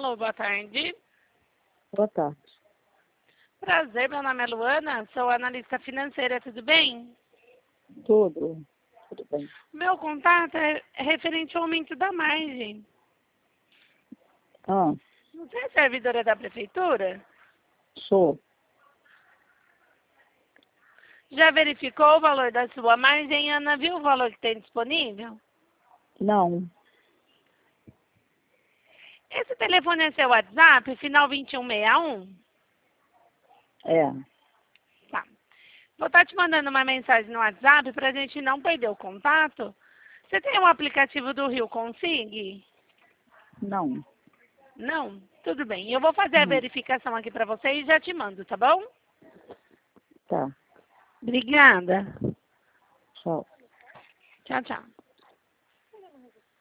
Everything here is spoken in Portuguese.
Alô, boa tarde. Boa tarde. Prazer, meu nome é Luana, sou analista financeira, tudo bem? Tudo bem. Meu contato é referente ao aumento da margem. Ah, Você é servidora da prefeitura? sou. Já verificou o valor da sua margem, Ana? Viu o valor que tem disponível? Não. Esse telefone é seu WhatsApp, final 2161? É. Tá. Vou estar te mandando uma mensagem no WhatsApp para a gente não perder o contato. Você tem um aplicativo do Rio Consig? Não. Não? Tudo bem. Eu vou fazer a Não. verificação aqui para você e já te mando, tá bom? Tá. Obrigada. Tchau. Tchau, tchau.